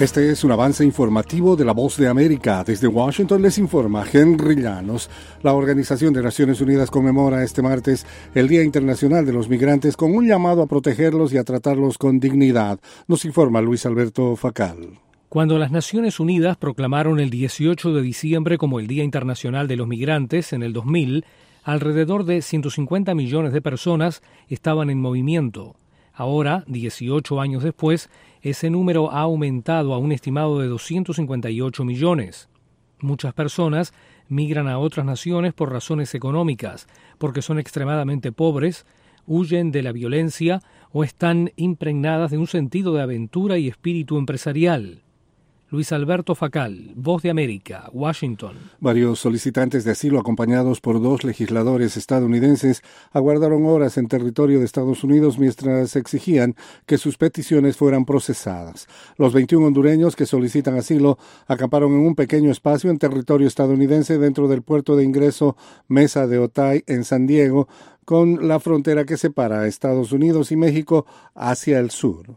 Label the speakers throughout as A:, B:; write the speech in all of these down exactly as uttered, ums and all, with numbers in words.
A: Este es un avance informativo de La Voz de América. Desde Washington les informa Henry Llanos. La Organización de Naciones Unidas conmemora este martes el Día Internacional de los Migrantes con un llamado a protegerlos y a tratarlos con dignidad. Nos informa Luis Alberto Facal.
B: Cuando las Naciones Unidas proclamaron el dieciocho de diciembre como el Día Internacional de los Migrantes en el dos mil, alrededor de ciento cincuenta millones de personas estaban en movimiento. Ahora, dieciocho años después, ese número ha aumentado a un estimado de doscientos cincuenta y ocho millones. Muchas personas migran a otras naciones por razones económicas, porque son extremadamente pobres, huyen de la violencia o están impregnadas de un sentido de aventura y espíritu empresarial. Luis Alberto Facal, Voz de América, Washington.
A: Varios solicitantes de asilo acompañados por dos legisladores estadounidenses aguardaron horas en territorio de Estados Unidos mientras exigían que sus peticiones fueran procesadas. Los veintiún hondureños que solicitan asilo acamparon en un pequeño espacio en territorio estadounidense dentro del puerto de ingreso Mesa de Otay en San Diego, con la frontera que separa a Estados Unidos y México hacia el sur.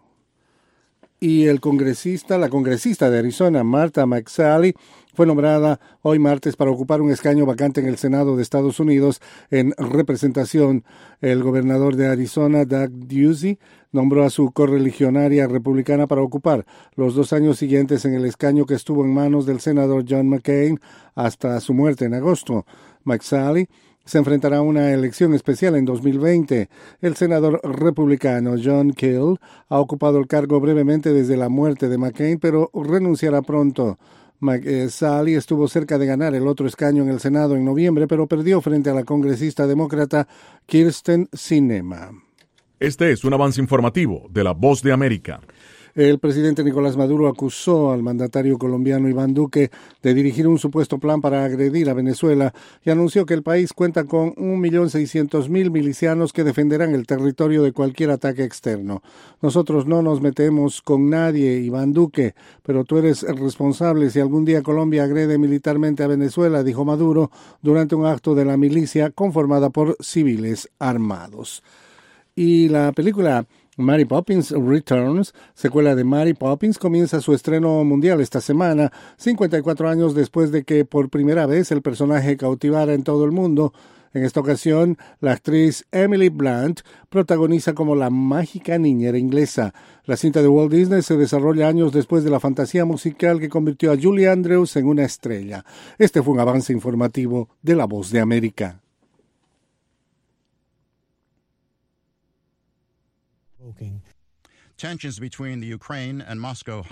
A: Y el congresista, la congresista de Arizona, Martha McSally, fue nombrada hoy martes para ocupar un escaño vacante en el Senado de Estados Unidos en representación. El gobernador de Arizona, Doug Ducey, nombró a su correligionaria republicana para ocupar los dos años siguientes en el escaño que estuvo en manos del senador John McCain hasta su muerte en agosto. McSally se enfrentará a una elección especial en dos mil veinte. El senador republicano John Kill ha ocupado el cargo brevemente desde la muerte de McCain, pero renunciará pronto. McSally estuvo cerca de ganar el otro escaño en el Senado en noviembre, pero perdió frente a la congresista demócrata Kyrsten Sinema.
C: Este es un avance informativo de La Voz de América.
A: El presidente Nicolás Maduro acusó al mandatario colombiano Iván Duque de dirigir un supuesto plan para agredir a Venezuela y anunció que el país cuenta con un millón seiscientos mil milicianos que defenderán el territorio de cualquier ataque externo. Nosotros no nos metemos con nadie, Iván Duque, pero tú eres el responsable si algún día Colombia agrede militarmente a Venezuela, dijo Maduro durante un acto de la milicia conformada por civiles armados. Y la película Mary Poppins Returns, secuela de Mary Poppins, comienza su estreno mundial esta semana, cincuenta y cuatro años después de que por primera vez el personaje cautivara en todo el mundo. En esta ocasión, la actriz Emily Blunt protagoniza como la mágica niñera inglesa. La cinta de Walt Disney se desarrolla años después de la fantasía musical que convirtió a Julie Andrews en una estrella. Este fue un avance informativo de La Voz de América.
D: Tensions between the Ukraine and Moscow